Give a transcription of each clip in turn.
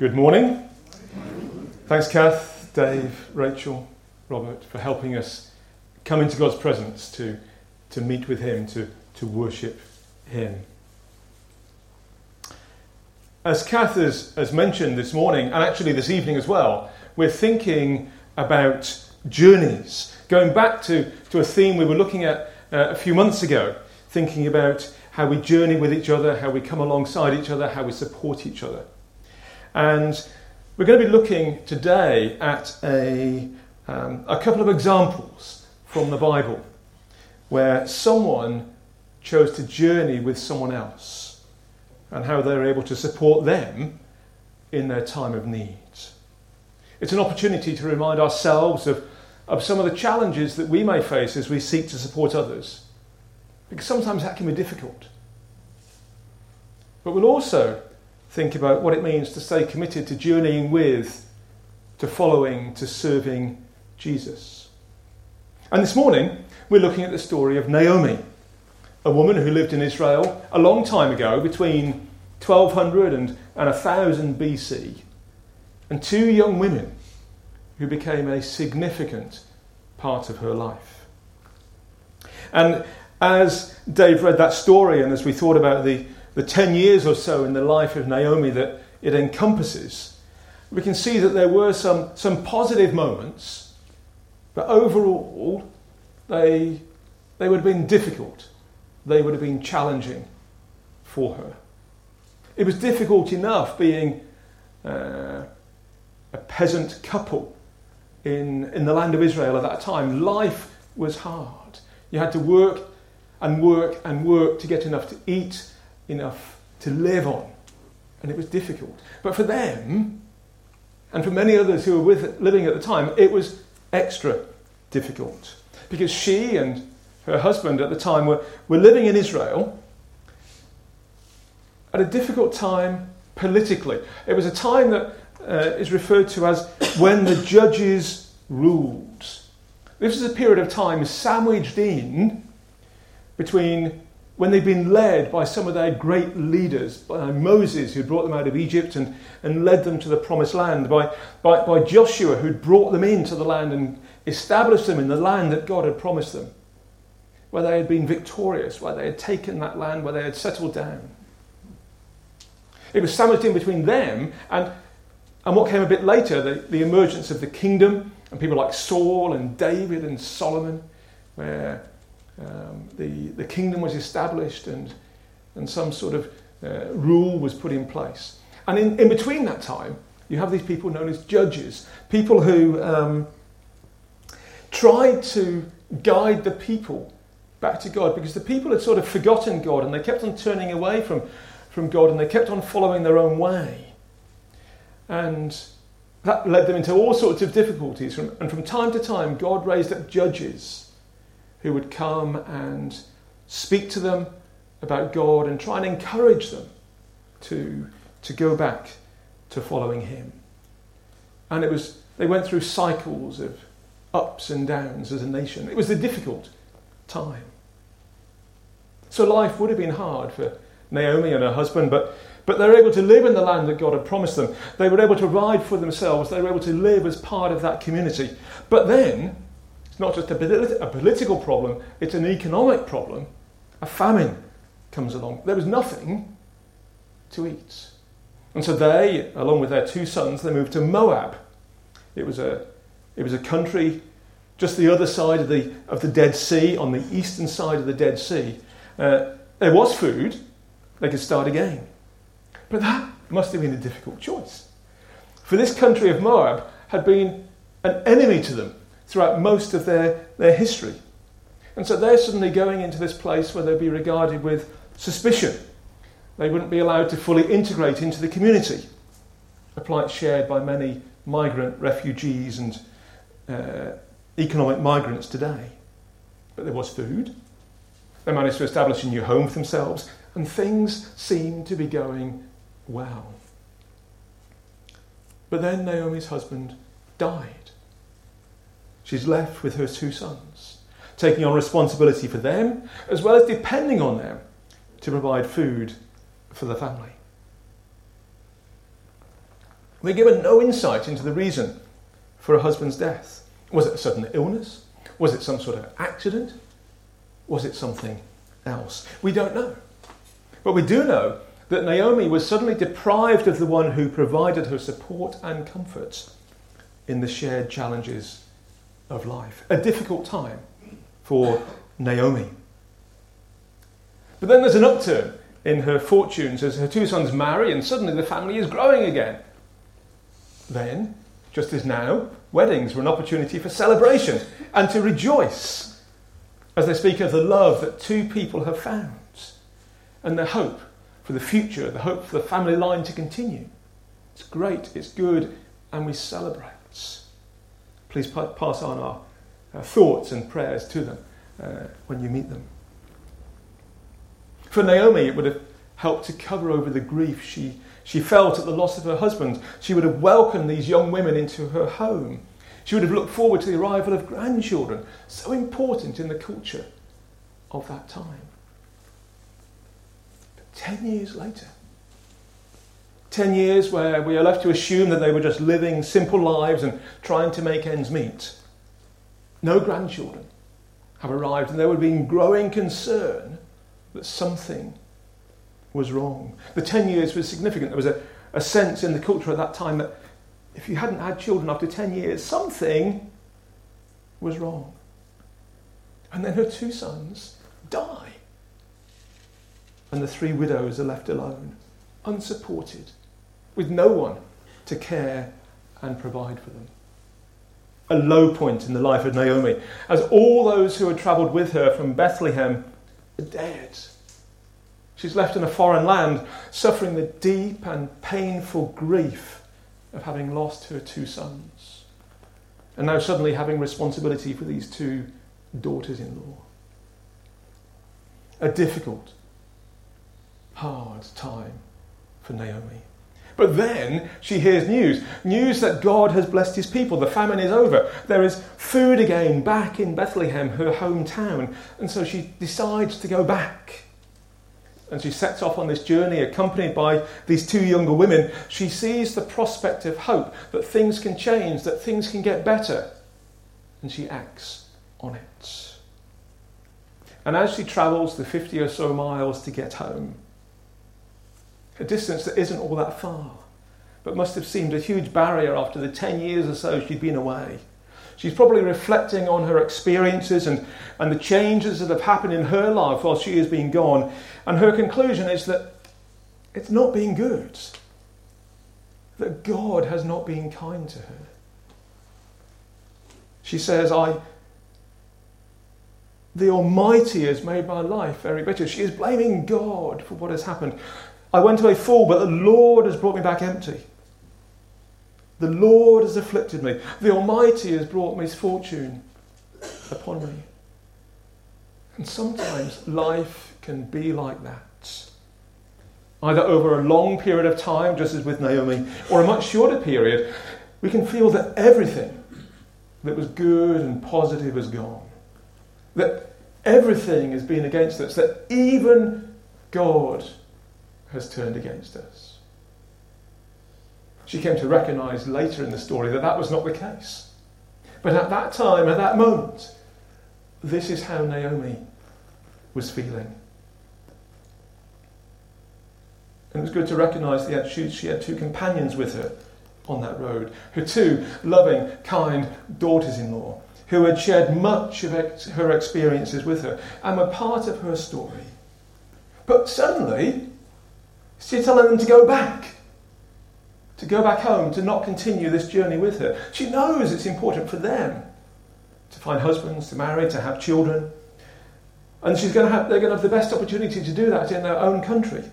Good morning. Thanks, Kath, Dave, Rachel, Robert, for helping us come into God's presence to meet with Him, to worship Him. As Kath has mentioned this morning, and actually this evening as well, we're thinking about journeys. Going back to a theme we were looking at a few months ago, thinking about how we journey with each other, how we come alongside each other, how we support each other. And we're going to be looking today at a couple of examples from the Bible where someone chose to journey with someone else and how they're able to support them in their time of need. It's an opportunity to remind ourselves of some of the challenges that we may face as we seek to support others, because sometimes that can be difficult. But we'll also think about what it means to stay committed to journeying with, to following, to serving Jesus. And this morning, we're looking at the story of Naomi, a woman who lived in Israel a long time ago, between 1200 and 1000 BC, and two young women who became a significant part of her life. And as Dave read that story, and as we thought about the 10 years or so in the life of Naomi that it encompasses, we can see that there were some positive moments, but overall they would have been difficult. They would have been challenging for her. It was difficult enough being a peasant couple in the land of Israel at that time. Life was hard. You had to work and work and work to get enough to eat, enough to live on. And it was difficult. But for them, and for many others who were living at the time, it was extra difficult. Because she and her husband at the time were living in Israel at a difficult time politically. It was a time that is referred to as when the judges ruled. This is a period of time sandwiched in between when they'd been led by some of their great leaders, by Moses, who brought them out of Egypt and led them to the promised land, by Joshua, who'd brought them into the land and established them in the land that God had promised them, where they had been victorious, where they had taken that land, where they had settled down. It was sandwiched in between them and what came a bit later, the emergence of the kingdom, and people like Saul and David and Solomon, where the kingdom was established and some sort of rule was put in place. And in between that time, you have these people known as judges, people who tried to guide the people back to God, because the people had sort of forgotten God and they kept on turning away from God and they kept on following their own way. And that led them into all sorts of difficulties. And from time to time, God raised up judges who would come and speak to them about God and try and encourage them to go back to following Him. And they went through cycles of ups and downs as a nation. It was a difficult time. So life would have been hard for Naomi and her husband, but they were able to live in the land that God had promised them. They were able to provide for themselves. They were able to live as part of that community. But then, it's not just a political problem, it's an economic problem. A famine comes along. There was nothing to eat. And so they, along with their two sons, they moved to Moab. It was a country just the other side of the Dead Sea, on the eastern side of the Dead Sea. There was food. They could start again. But that must have been a difficult choice. For this country of Moab had been an enemy to them throughout most of their history. And so they're suddenly going into this place where they'd be regarded with suspicion. They wouldn't be allowed to fully integrate into the community, a plight shared by many migrant refugees and economic migrants today. But there was food. They managed to establish a new home for themselves, and things seemed to be going well. But then Naomi's husband died. She's left with her two sons, taking on responsibility for them, as well as depending on them to provide food for the family. We're given no insight into the reason for her husband's death. Was it a sudden illness? Was it some sort of accident? Was it something else? We don't know. But we do know that Naomi was suddenly deprived of the one who provided her support and comfort in the shared challenges of life. A difficult time for Naomi. But then there's an upturn in her fortunes as her two sons marry and suddenly the family is growing again. Then, just as now, weddings were an opportunity for celebration and to rejoice as they speak of the love that two people have found and the hope for the future, the hope for the family line to continue. It's great, it's good, and we celebrate. Please pass on our thoughts and prayers to them when you meet them. For Naomi, it would have helped to cover over the grief she felt at the loss of her husband. She would have welcomed these young women into her home. She would have looked forward to the arrival of grandchildren, so important in the culture of that time. But 10 years later, 10 years where we are left to assume that they were just living simple lives and trying to make ends meet. No grandchildren have arrived, and there would have been growing concern that something was wrong. The 10 years was significant. There was a sense in the culture at that time that if you hadn't had children after 10 years, something was wrong. And then her two sons die. And the three widows are left alone, unsupported, with no one to care and provide for them. A low point in the life of Naomi, as all those who had travelled with her from Bethlehem are dead. She's left in a foreign land, suffering the deep and painful grief of having lost her two sons, and now suddenly having responsibility for these two daughters-in-law. A difficult, hard time for Naomi. But then she hears news that God has blessed his people. The famine is over. There is food again back in Bethlehem, her hometown. And so she decides to go back. And she sets off on this journey accompanied by these two younger women. She sees the prospect of hope, that things can change, that things can get better. And she acts on it. And as she travels the 50 or so miles to get home, a distance that isn't all that far, but must have seemed a huge barrier after the 10 years or so she'd been away. She's probably reflecting on her experiences and the changes that have happened in her life while she has been gone. And her conclusion is that it's not been good, that God has not been kind to her. She says, the Almighty has made my life very bitter. She is blaming God for what has happened. I went away full, but the Lord has brought me back empty. The Lord has afflicted me. The Almighty has brought misfortune upon me. And sometimes life can be like that. Either over a long period of time, just as with Naomi, or a much shorter period, we can feel that everything that was good and positive has gone. That everything has been against us. That even God has turned against us. She came to recognise later in the story that was not the case. But at that time, at that moment, this is how Naomi was feeling. And it was good to recognise that she had two companions with her on that road. Her two loving, kind daughters-in-law who had shared much of her experiences with her and were part of her story. But suddenly, she's telling them to go back home, to not continue this journey with her. She knows it's important for them to find husbands, to marry, to have children. And they're going to have the best opportunity to do that in their own country.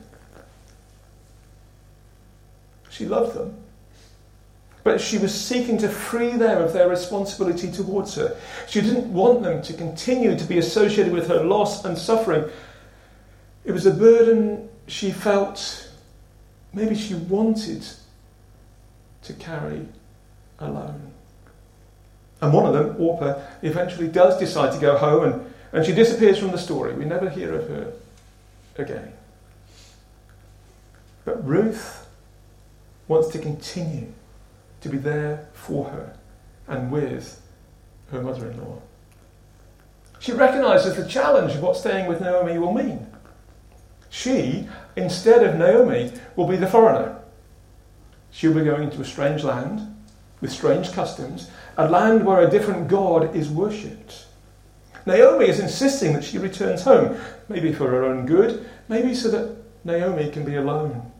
She loved them. But she was seeking to free them of their responsibility towards her. She didn't want them to continue to be associated with her loss and suffering. It was a burden she felt, maybe she wanted to carry alone. And one of them, Orpah, eventually does decide to go home and she disappears from the story. We never hear of her again. But Ruth wants to continue to be there for her and with her mother-in-law. She recognises the challenge of what staying with Naomi will mean. She, instead of Naomi, will be the foreigner. She'll be going to a strange land with strange customs, a land where a different God is worshipped. Naomi is insisting that she returns home, maybe for her own good, maybe so that Naomi can be alone.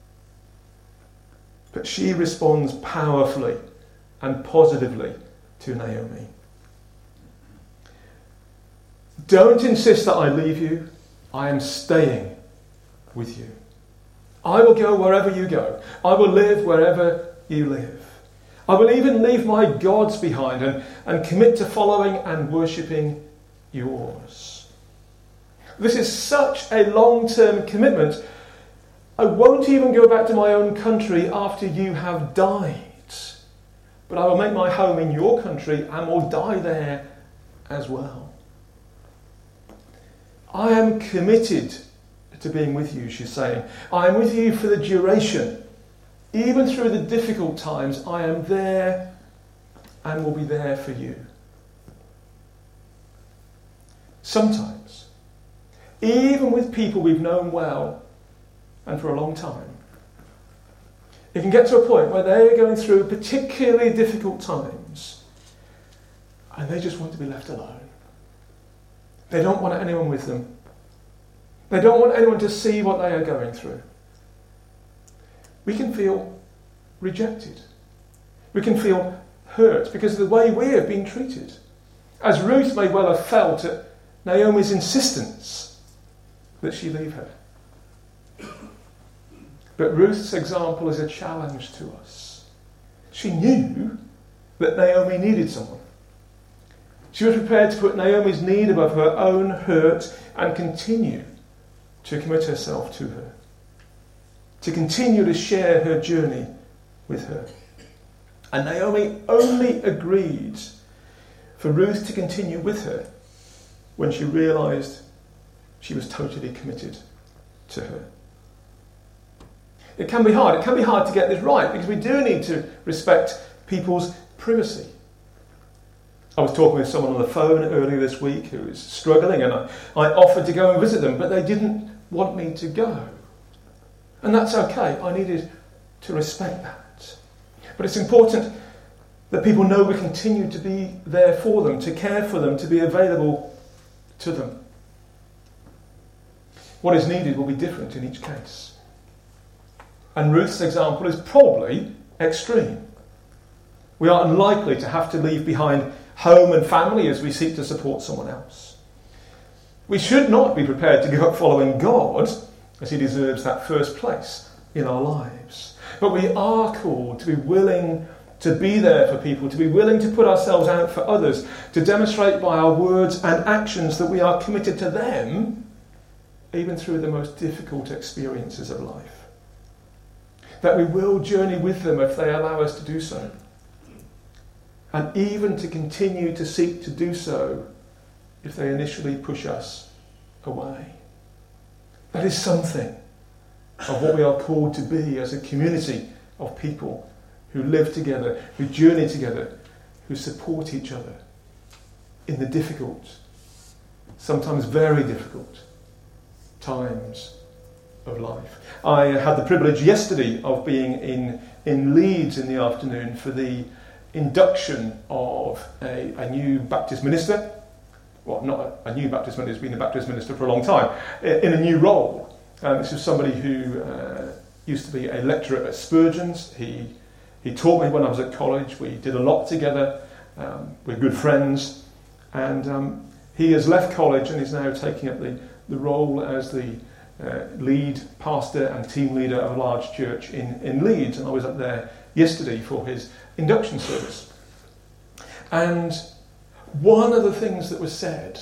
But she responds powerfully and positively to Naomi. Don't insist that I leave you. I am staying with you. I will go wherever you go. I will live wherever you live. I will even leave my gods behind and commit to following and worshipping yours. This is such a long-term commitment. I won't even go back to my own country after you have died. But I will make my home in your country and will die there as well. I am committed to being with you, she's saying. I am with you for the duration. Even through the difficult times, I am there and will be there for you. Sometimes, even with people we've known well and for a long time, it can get to a point where they're going through particularly difficult times and they just want to be left alone. They don't want anyone with them. They don't want anyone to see what they are going through. We can feel rejected. We can feel hurt because of the way we have been treated. As Ruth may well have felt at Naomi's insistence that she leave her. But Ruth's example is a challenge to us. She knew that Naomi needed someone. She was prepared to put Naomi's need above her own hurt and continue to commit herself to her. To continue to share her journey with her. And Naomi only agreed for Ruth to continue with her when she realised she was totally committed to her. It can be hard. It can be hard to get this right because we do need to respect people's privacy. I was talking with someone on the phone earlier this week who was struggling, and I offered to go and visit them, but they didn't want me to go. And that's okay. I needed to respect that. But it's important that people know we continue to be there for them, to care for them, to be available to them. What is needed will be different in each case. And Ruth's example is probably extreme. We are unlikely to have to leave behind home and family as we seek to support someone else. We should not be prepared to give up following God as he deserves that first place in our lives. But we are called to be willing to be there for people, to be willing to put ourselves out for others, to demonstrate by our words and actions that we are committed to them, even through the most difficult experiences of life. That we will journey with them if they allow us to do so. And even to continue to seek to do so if they initially push us away. That is something of what we are called to be as a community of people who live together, who journey together, who support each other in the difficult, sometimes very difficult, times of life. I had the privilege yesterday of being in Leeds in the afternoon for the induction of a new Baptist minister. Well, not a new Baptist minister, he's been a Baptist minister for a long time, in a new role. This is somebody who used to be a lecturer at Spurgeon's. He taught me when I was at college. We did a lot together. We're good friends. And he has left college and is now taking up the role as the lead pastor and team leader of a large church in Leeds. And I was up there yesterday for his induction service. And one of the things that was said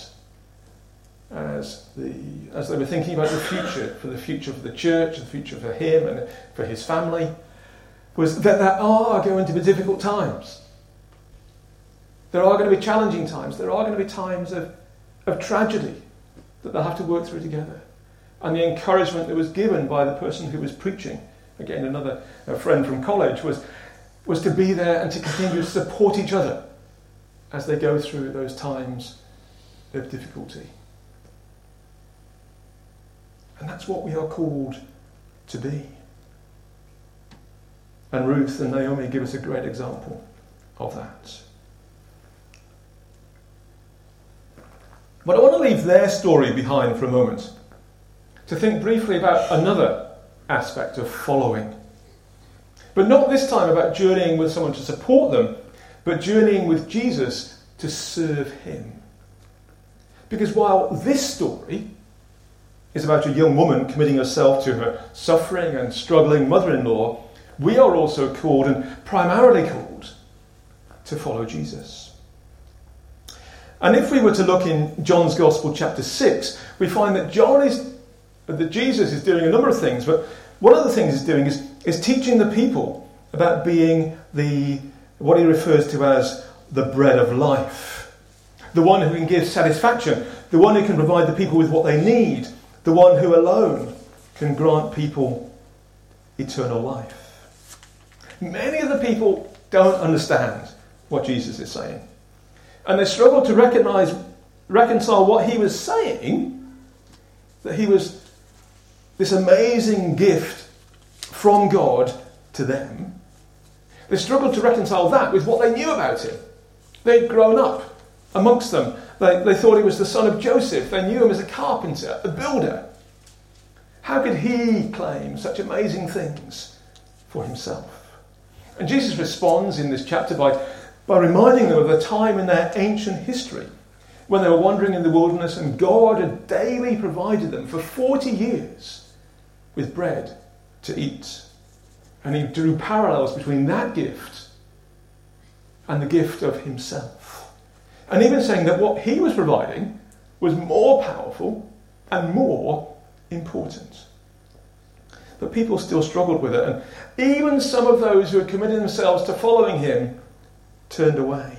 as they were thinking about the future for the church, the future for him and for his family, was that there are going to be difficult times. There are going to be challenging times. There are going to be times of tragedy that they'll have to work through together. And the encouragement that was given by the person who was preaching again another friend from college, was to be there and to continue to support each other as they go through those times of difficulty. And that's what we are called to be. And Ruth and Naomi give us a great example of that. But I want to leave their story behind for a moment to think briefly about another aspect of following. But not this time about journeying with someone to support them, but journeying with Jesus to serve him. Because while this story is about a young woman committing herself to her suffering and struggling mother-in-law, we are also called, and primarily called, to follow Jesus. And if we were to look in John's Gospel chapter 6, we find that Jesus is doing a number of things, but one of the things he's doing is teaching the people about being what he refers to as the bread of life. The one who can give satisfaction, the one who can provide the people with what they need, the one who alone can grant people eternal life. Many of the people don't understand what Jesus is saying. And they struggle to reconcile what he was saying, that he was this amazing gift from God to them. They struggled to reconcile that with what they knew about him. They'd grown up amongst them. They thought he was the son of Joseph. They knew him as a carpenter, a builder. How could he claim such amazing things for himself? And Jesus responds in this chapter by reminding them of a time in their ancient history when they were wandering in the wilderness and God had daily provided them for 40 years with bread to eat. And he drew parallels between that gift and the gift of himself. And even saying that what he was providing was more powerful and more important. But people still struggled with it. And even some of those who had committed themselves to following him turned away.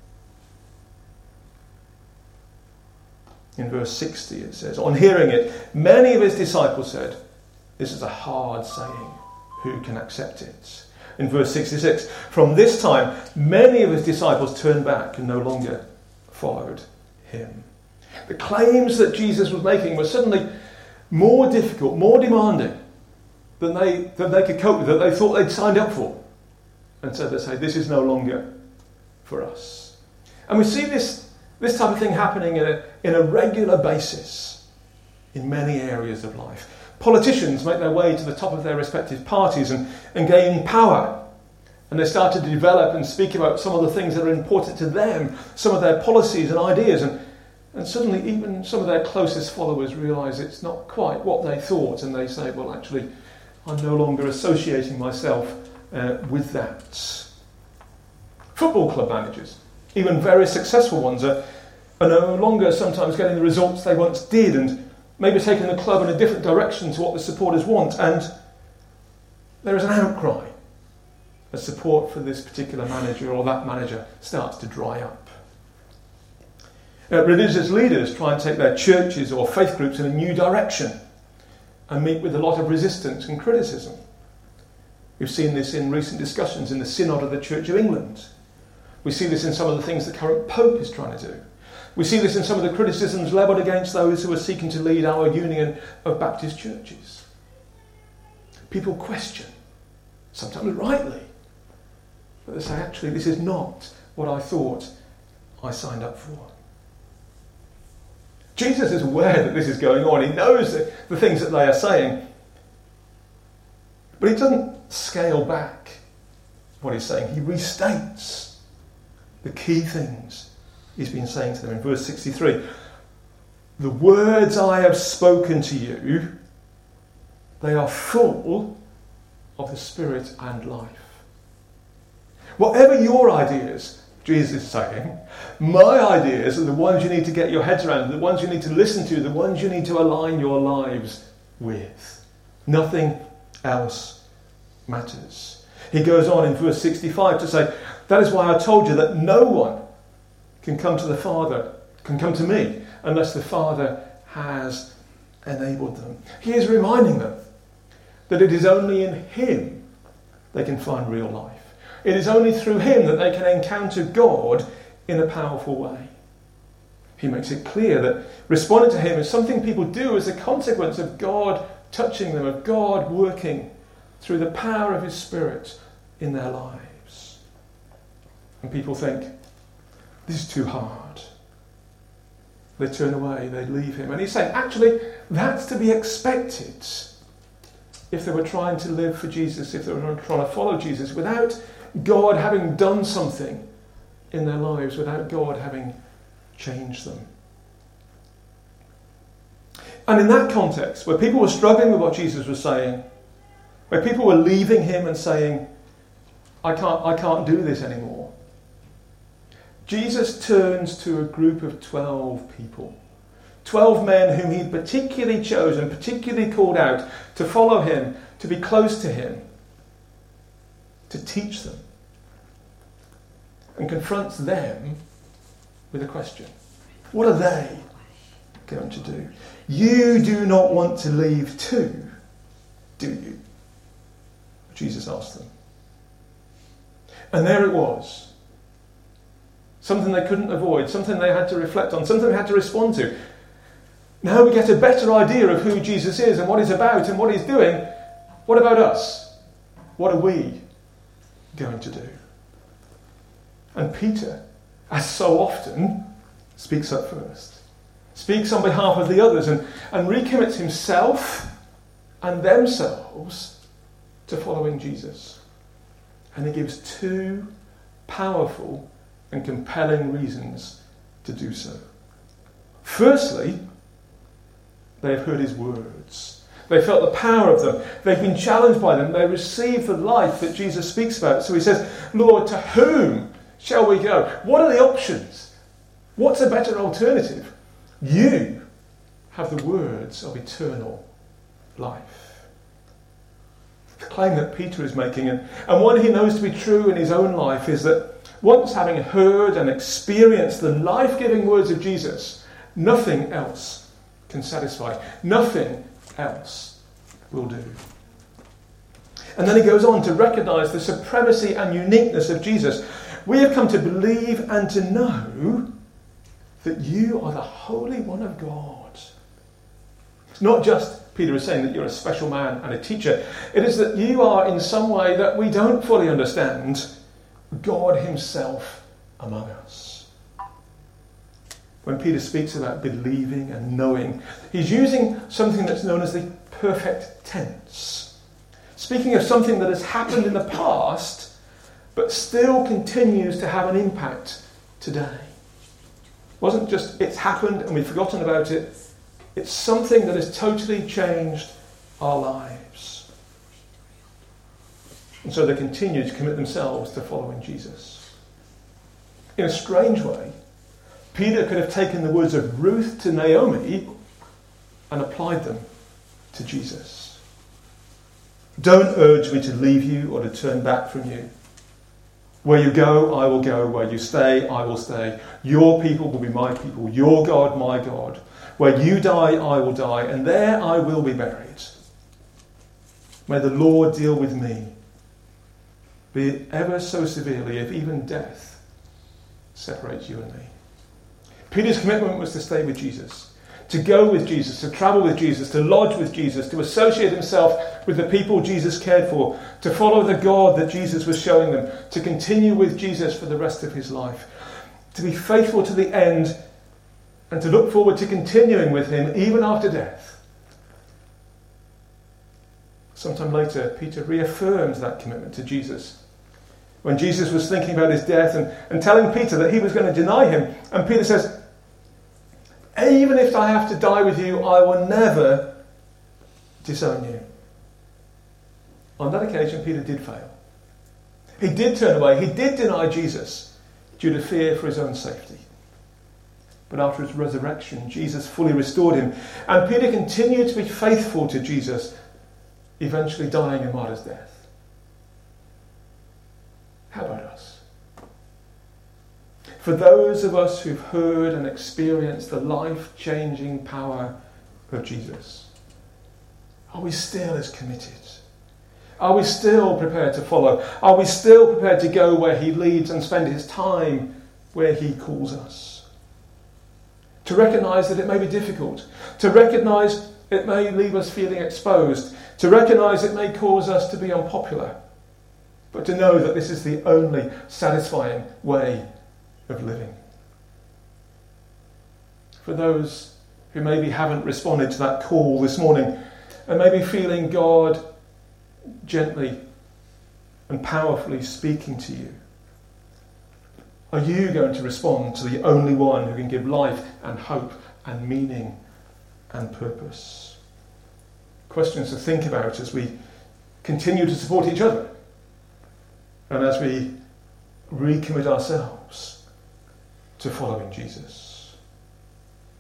In verse 60 it says, on hearing it, many of his disciples said, this is a hard saying. Who can accept it? In verse 66, from this time, many of his disciples turned back and no longer followed him. The claims that Jesus was making were suddenly more difficult, more demanding than they could cope with, that they thought they'd signed up for. And so they say, this is no longer for us. And we see this type of thing happening in a regular basis in many areas of life. Politicians make their way to the top of their respective parties and gain power. And they start to develop and speak about some of the things that are important to them, some of their policies and ideas. And suddenly even some of their closest followers realise it's not quite what they thought. And they say, well, actually, I'm no longer associating myself with that. Football club managers, even very successful ones, are no longer sometimes getting the results they once did and maybe taking the club in a different direction to what the supporters want. And there is an outcry as support for this particular manager or that manager starts to dry up. Religious leaders try and take their churches or faith groups in a new direction and meet with a lot of resistance and criticism. We've seen this in recent discussions in the Synod of the Church of England. We see this in some of the things the current Pope is trying to do. We see this in some of the criticisms levelled against those who are seeking to lead our union of Baptist churches. People question, sometimes rightly, but they say, actually, this is not what I thought I signed up for. Jesus is aware that this is going on. He knows the things that they are saying. But he doesn't scale back what he's saying. He restates the key things he's been saying to them in verse 63. The words I have spoken to you, they are full of the Spirit and life. Whatever your ideas, Jesus is saying, my ideas are the ones you need to get your heads around, the ones you need to listen to, the ones you need to align your lives with. Nothing else matters. He goes on in verse 65 to say, that is why I told you that no one can come to me, unless the Father has enabled them. He is reminding them that it is only in him they can find real life. It is only through him that they can encounter God in a powerful way. He makes it clear that responding to him is something people do as a consequence of God touching them, of God working through the power of his Spirit in their lives. And people think, this is too hard. They turn away, they leave him. And he's saying, actually, that's to be expected if they were trying to live for Jesus, if they were trying to follow Jesus, without God having done something in their lives, without God having changed them. And in that context, where people were struggling with what Jesus was saying, where people were leaving him and saying, I can't do this anymore, Jesus turns to a group of 12 people. 12 men whom he'd particularly chosen, particularly called out to follow him, to be close to him, to teach them, and confronts them with a question. What are they going to do? You do not want to leave too, do you? Jesus asked them. And there it was. Something they couldn't avoid, something they had to reflect on, something they had to respond to. Now we get a better idea of who Jesus is and what he's about and what he's doing. What about us? What are we going to do? And Peter, as so often, speaks up first. Speaks on behalf of the others and recommits himself and themselves to following Jesus. And he gives two powerful and compelling reasons to do so. Firstly, they have heard his words. They felt the power of them. They've been challenged by them. They received the life that Jesus speaks about. So he says, Lord, to whom shall we go? What are the options? What's a better alternative? You have the words of eternal life. The claim that Peter is making, and one he knows to be true in his own life, is that once having heard and experienced the life-giving words of Jesus, nothing else can satisfy. Nothing else will do. And then he goes on to recognise the supremacy and uniqueness of Jesus. We have come to believe and to know that you are the Holy One of God. It's not just, Peter is saying, that you're a special man and a teacher. It is that you are in some way that we don't fully understand, God himself among us. When Peter speaks about believing and knowing, he's using something that's known as the perfect tense. Speaking of something that has happened in the past, but still continues to have an impact today. It wasn't just it's happened and we've forgotten about it. It's something that has totally changed our lives. And so they continue to commit themselves to following Jesus. In a strange way, Peter could have taken the words of Ruth to Naomi and applied them to Jesus. Don't urge me to leave you or to turn back from you. Where you go, I will go. Where you stay, I will stay. Your people will be my people. Your God, my God. Where you die, I will die. And there I will be buried. May the Lord deal with me, be it ever so severely, if even death separates you and me. Peter's commitment was to stay with Jesus, to go with Jesus, to travel with Jesus, to lodge with Jesus, to associate himself with the people Jesus cared for, to follow the God that Jesus was showing them, to continue with Jesus for the rest of his life, to be faithful to the end, and to look forward to continuing with him even after death. Sometime later, Peter reaffirms that commitment to Jesus. When Jesus was thinking about his death and telling Peter that he was going to deny him, and Peter says, even if I have to die with you, I will never disown you. On that occasion, Peter did fail. He did turn away. He did deny Jesus due to fear for his own safety. But after his resurrection, Jesus fully restored him. And Peter continued to be faithful to Jesus, eventually dying a martyr's death. How about us? For those of us who've heard and experienced the life-changing power of Jesus, are we still as committed Are we still prepared to follow? Are we still prepared to go where he leads and spend his time where he calls us? To recognise that it may be difficult. To recognise it may leave us feeling exposed. To recognise it may cause us to be unpopular. But to know that this is the only satisfying way of living. For those who maybe haven't responded to that call this morning and maybe feeling God gently and powerfully speaking to you, are you going to respond to the only one who can give life and hope and meaning and purpose? Questions to think about as we continue to support each other and as we recommit ourselves to following Jesus.